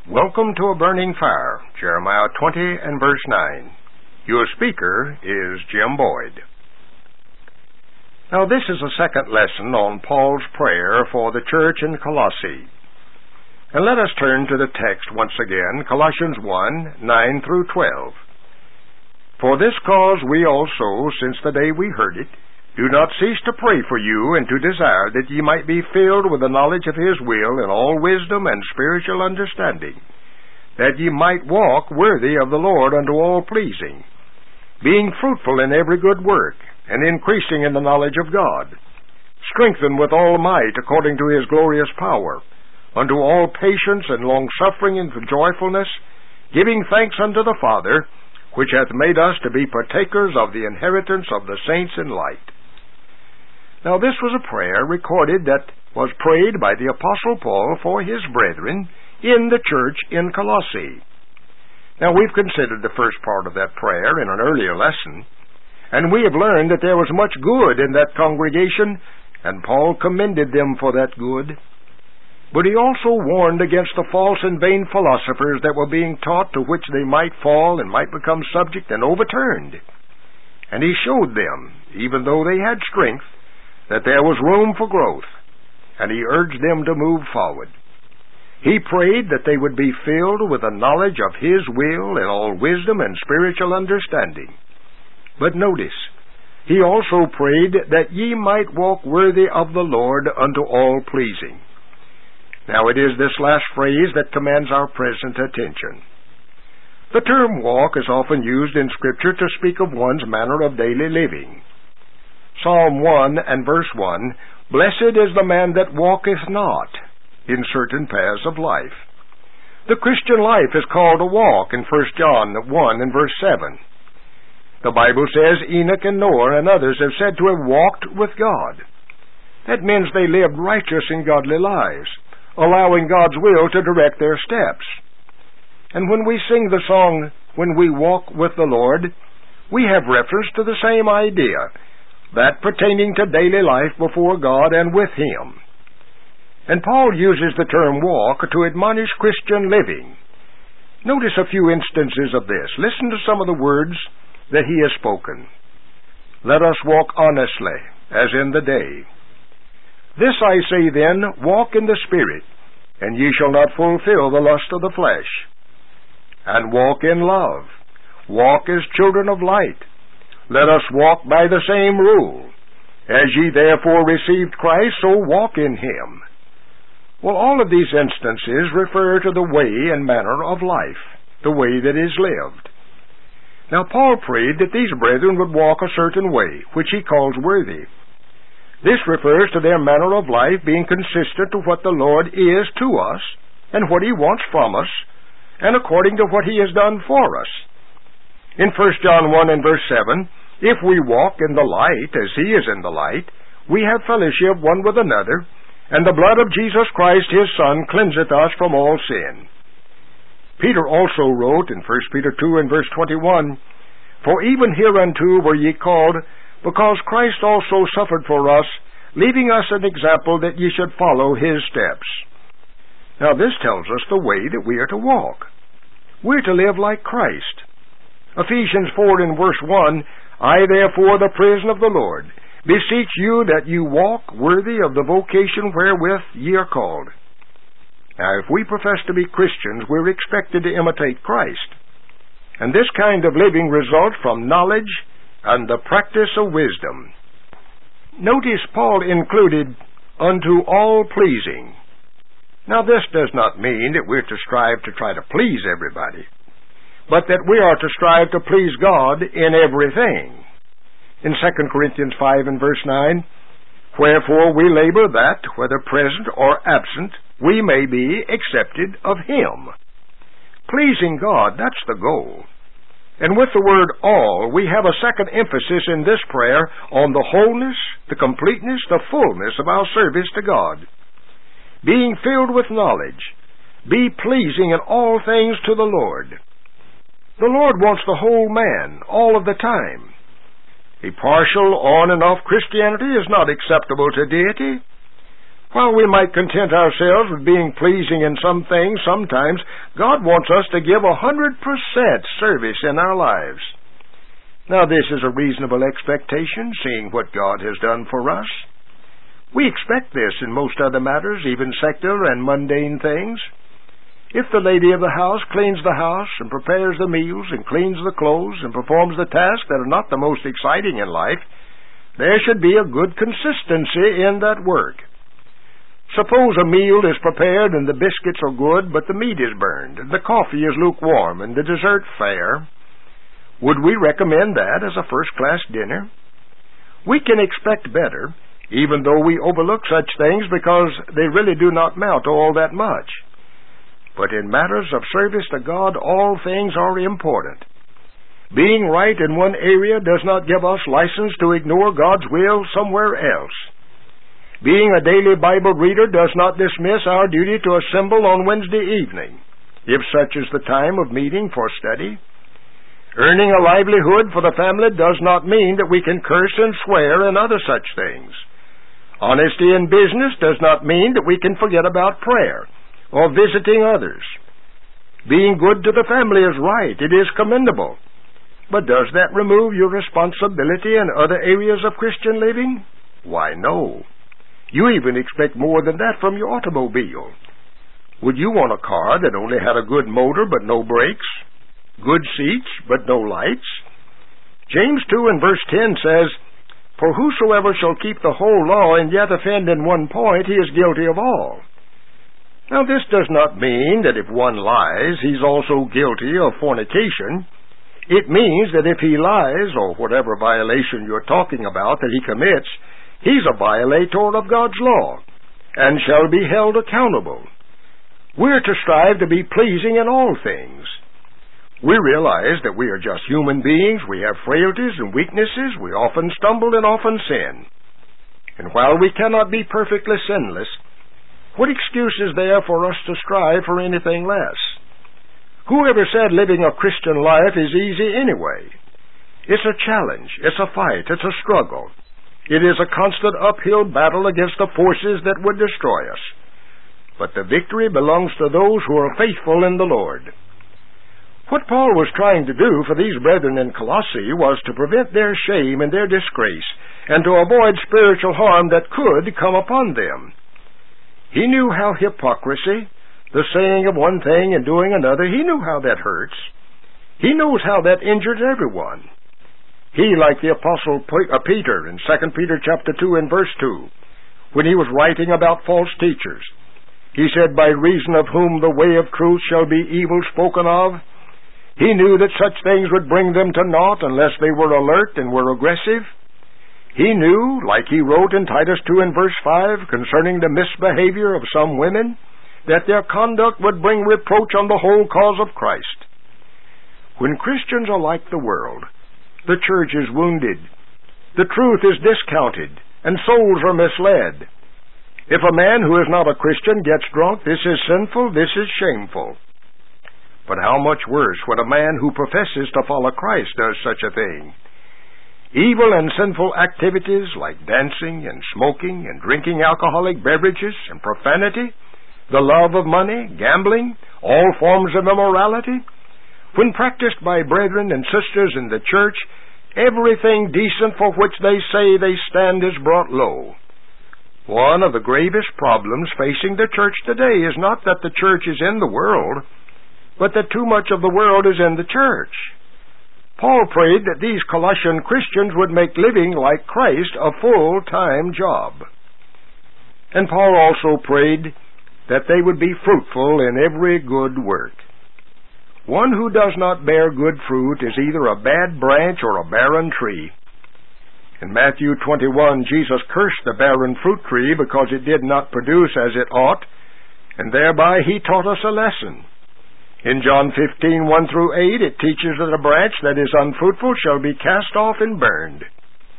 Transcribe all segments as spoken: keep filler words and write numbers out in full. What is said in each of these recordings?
Welcome to a burning fire, Jeremiah twenty and verse nine. Your speaker is Jim Boyd. Now this is a second lesson on Paul's prayer for the church in Colossae. And let us turn to the text once again, Colossians one, nine through twelve. For this cause we also, since the day we heard it, do not cease to pray for you and to desire that ye might be filled with the knowledge of His will in all wisdom and spiritual understanding, that ye might walk worthy of the Lord unto all pleasing, being fruitful in every good work, and increasing in the knowledge of God, strengthened with all might according to His glorious power, unto all patience and longsuffering and joyfulness, giving thanks unto the Father, which hath made us to be partakers of the inheritance of the saints in light. Now this was a prayer recorded that was prayed by the Apostle Paul for his brethren in the church in Colossae. Now we've considered the first part of that prayer in an earlier lesson, and we have learned that there was much good in that congregation, and Paul commended them for that good. But he also warned against the false and vain philosophers that were being taught, to which they might fall and might become subject and overturned. And he showed them, even though they had strength, that there was room for growth, and he urged them to move forward. He prayed that they would be filled with the knowledge of His will in all wisdom and spiritual understanding. But notice, he also prayed that ye might walk worthy of the Lord unto all pleasing. Now it is this last phrase that commands our present attention. The term walk is often used in Scripture to speak of one's manner of daily living. Psalm one and verse one, Blessed is the man that walketh not in certain paths of life. The Christian life is called a walk in First John one and verse seven. The Bible says Enoch and Noah and others have said to have walked with God. That means they lived righteous and godly lives, allowing God's will to direct their steps. And when we sing the song, When We Walk with the Lord, we have reference to the same idea, that pertaining to daily life before God and with Him. And Paul uses the term walk to admonish Christian living. Notice a few instances of this. Listen to some of the words that he has spoken. Let us walk honestly, as in the day. This I say then, walk in the Spirit, and ye shall not fulfill the lust of the flesh. And walk in love. Walk as children of light. Let us walk by the same rule. As ye therefore received Christ, so walk in Him. Well, all of these instances refer to the way and manner of life, the way that is lived. Now, Paul prayed that these brethren would walk a certain way, which he calls worthy. This refers to their manner of life being consistent to what the Lord is to us, and what He wants from us, and according to what He has done for us. In First John one and verse seven, If we walk in the light as He is in the light, we have fellowship one with another, and the blood of Jesus Christ His Son cleanseth us from all sin. Peter also wrote in First Peter two and verse twenty-one, For even hereunto were ye called, because Christ also suffered for us, leaving us an example that ye should follow His steps. Now this tells us the way that we are to walk. We're to live like Christ. Ephesians four and verse one, I therefore, the prisoner of the Lord, beseech you that you walk worthy of the vocation wherewith ye are called. Now, if we profess to be Christians, we're expected to imitate Christ. And this kind of living results from knowledge and the practice of wisdom. Notice Paul included, unto all pleasing. Now, this does not mean that we're to strive to try to please everybody, but that we are to strive to please God in everything. In Second Corinthians five and verse nine, Wherefore we labor that, whether present or absent, we may be accepted of Him. Pleasing God, that's the goal. And with the word all, we have a second emphasis in this prayer on the wholeness, the completeness, the fullness of our service to God. Being filled with knowledge, be pleasing in all things to the Lord. The Lord wants the whole man, all of the time. A partial, on and off Christianity is not acceptable to deity. While we might content ourselves with being pleasing in some things, sometimes God wants us to give a hundred percent service in our lives. Now this is a reasonable expectation, seeing what God has done for us. We expect this in most other matters, even secular and mundane things. If the lady of the house cleans the house and prepares the meals and cleans the clothes and performs the tasks that are not the most exciting in life, there should be a good consistency in that work. Suppose a meal is prepared and the biscuits are good, but the meat is burned, and the coffee is lukewarm, and the dessert fair. Would we recommend that as a first-class dinner? We can expect better, even though we overlook such things because they really do not amount to all that much. But in matters of service to God, all things are important. Being right in one area does not give us license to ignore God's will somewhere else. Being a daily Bible reader does not dismiss our duty to assemble on Wednesday evening, if such is the time of meeting for study. Earning a livelihood for the family does not mean that we can curse and swear and other such things. Honesty in business does not mean that we can forget about prayer or visiting others. Being good to the family is right. It is commendable. But does that remove your responsibility in other areas of Christian living? Why, no. You even expect more than that from your automobile. Would you want a car that only had a good motor but no brakes? Good seats but no lights? James two and verse ten says, "For whosoever shall keep the whole law and yet offend in one point, he is guilty of all." Now this does not mean that if one lies, he's also guilty of fornication. It means that if he lies, or whatever violation you're talking about that he commits, he's a violator of God's law, and shall be held accountable. We're to strive to be pleasing in all things. We realize that we are just human beings. We have frailties and weaknesses. We often stumble and often sin. And while we cannot be perfectly sinless, what excuse is there for us to strive for anything less? Whoever said living a Christian life is easy anyway? It's a challenge. It's a fight. It's a struggle. It is a constant uphill battle against the forces that would destroy us. But the victory belongs to those who are faithful in the Lord. What Paul was trying to do for these brethren in Colossae was to prevent their shame and their disgrace, and to avoid spiritual harm that could come upon them. He knew how hypocrisy, the saying of one thing and doing another, he knew how that hurts. He knows how that injures everyone. He, like the Apostle Peter in Second Peter chapter two and verse two, when he was writing about false teachers, he said, "By reason of whom the way of truth shall be evil spoken of." He knew that such things would bring them to naught unless they were alert and were aggressive. He knew, like he wrote in Titus two and verse five, concerning the misbehavior of some women, that their conduct would bring reproach on the whole cause of Christ. When Christians are like the world, the church is wounded, the truth is discounted, and souls are misled. If a man who is not a Christian gets drunk, this is sinful, this is shameful. But how much worse when a man who professes to follow Christ does such a thing? Evil and sinful activities like dancing and smoking and drinking alcoholic beverages and profanity, the love of money, gambling, all forms of immorality, when practiced by brethren and sisters in the church, everything decent for which they say they stand is brought low. One of the gravest problems facing the church today is not that the church is in the world, but that too much of the world is in the church. Paul prayed that these Colossian Christians would make living like Christ a full-time job. And Paul also prayed that they would be fruitful in every good work. One who does not bear good fruit is either a bad branch or a barren tree. In Matthew twenty-one, Jesus cursed the barren fruit tree because it did not produce as it ought, and thereby he taught us a lesson. In John fifteen, one through eight, it teaches that a branch that is unfruitful shall be cast off and burned.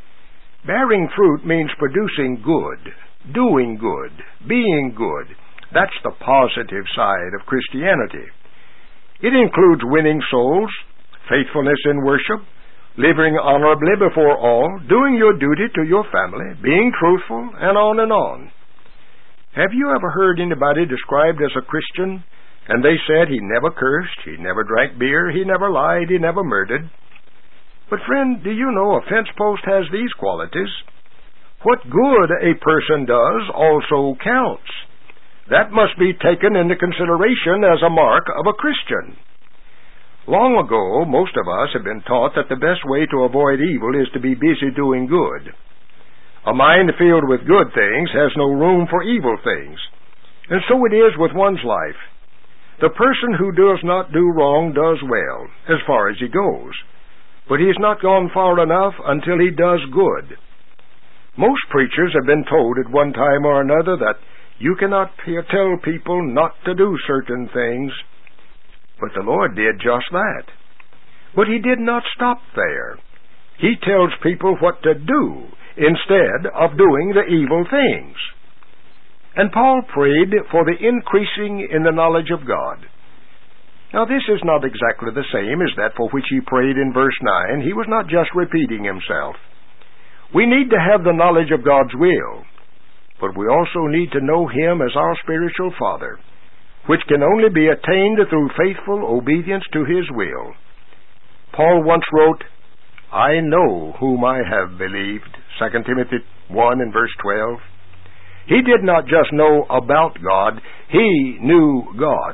Bearing fruit means producing good, doing good, being good. That's the positive side of Christianity. It includes winning souls, faithfulness in worship, living honorably before all, doing your duty to your family, being truthful, and on and on. Have you ever heard anybody described as a Christian, and they said he never cursed, he never drank beer, he never lied, he never murdered? But friend, do you know a fence post has these qualities? What good a person does also counts. That must be taken into consideration as a mark of a Christian. Long ago, most of us have been taught that the best way to avoid evil is to be busy doing good. A mind filled with good things has no room for evil things. And so it is with one's life. The person who does not do wrong does well, as far as he goes. But he has not gone far enough until he does good. Most preachers have been told at one time or another that you cannot tell people not to do certain things. But the Lord did just that. But he did not stop there. He tells people what to do instead of doing the evil things. And Paul prayed for the increasing in the knowledge of God. Now this is not exactly the same as that for which he prayed in verse nine. He was not just repeating himself. We need to have the knowledge of God's will, but we also need to know Him as our spiritual Father, which can only be attained through faithful obedience to His will. Paul once wrote, I know whom I have believed, Second Timothy one and verse twelve. He did not just know about God, he knew God.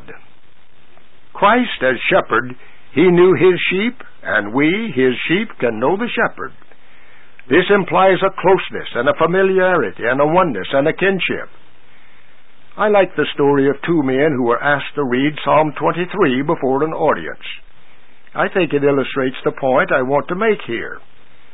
Christ as shepherd, he knew his sheep, and we, his sheep, can know the shepherd. This implies a closeness and a familiarity and a oneness and a kinship. I like the story of two men who were asked to read Psalm twenty-three before an audience. I think it illustrates the point I want to make here.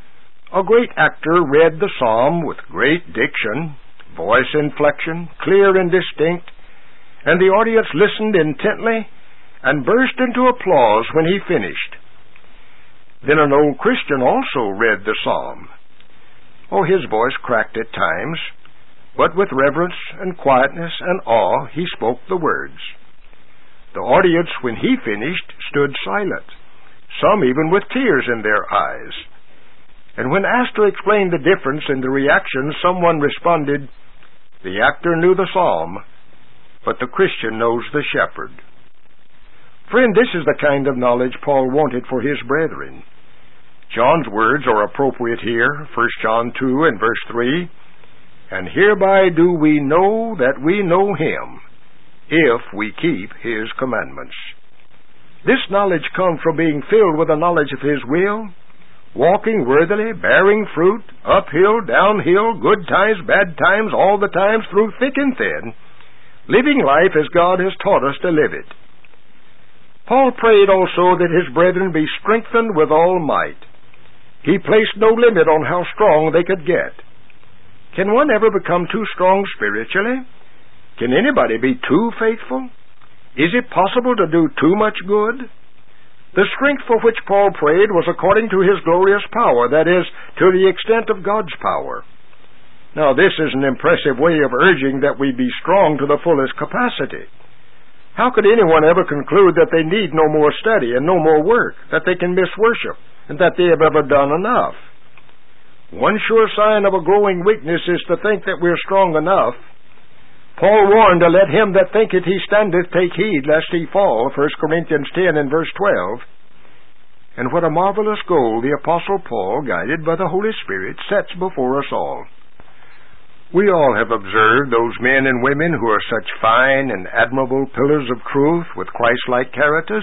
A great actor read the psalm with great diction, voice inflection, clear and distinct, and the audience listened intently and burst into applause when he finished. Then an old Christian also read the psalm. Oh, his voice cracked at times, but with reverence and quietness and awe he spoke the words. The audience, when he finished, stood silent, some even with tears in their eyes. And when asked to explain the difference in the reaction, someone responded, the actor knew the psalm, but the Christian knows the shepherd. Friend, this is the kind of knowledge Paul wanted for his brethren. John's words are appropriate here, First John two and verse three. And hereby do we know that we know Him, if we keep His commandments. This knowledge comes from being filled with the knowledge of His will, walking worthily, bearing fruit, uphill, downhill, good times, bad times, all the times, through thick and thin, living life as God has taught us to live it. Paul prayed also that his brethren be strengthened with all might. He placed no limit on how strong they could get. Can one ever become too strong spiritually? Can anybody be too faithful? Is it possible to do too much good? The strength for which Paul prayed was according to his glorious power, that is, to the extent of God's power. Now this is an impressive way of urging that we be strong to the fullest capacity. How could anyone ever conclude that they need no more study and no more work, that they can miss worship, and that they have ever done enough? One sure sign of a growing weakness is to think that we're strong enough. Paul warned to let him that thinketh he standeth take heed lest he fall, First Corinthians ten and verse twelve. And what a marvelous goal the Apostle Paul, guided by the Holy Spirit, sets before us all. We all have observed those men and women who are such fine and admirable pillars of truth with Christ-like characters.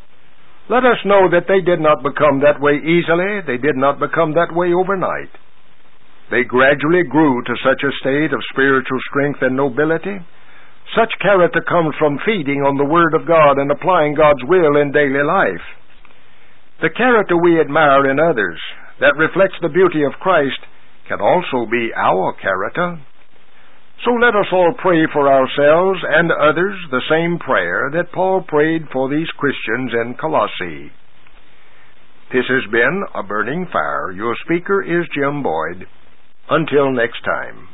Let us know that they did not become that way easily. They did not become that way overnight. They gradually grew to such a state of spiritual strength and nobility. Such character comes from feeding on the Word of God and applying God's will in daily life. The character we admire in others, that reflects the beauty of Christ, can also be our character. So let us all pray for ourselves and others the same prayer that Paul prayed for these Christians in Colossae. This has been A Burning Fire. Your speaker is Jim Boyd. Until next time.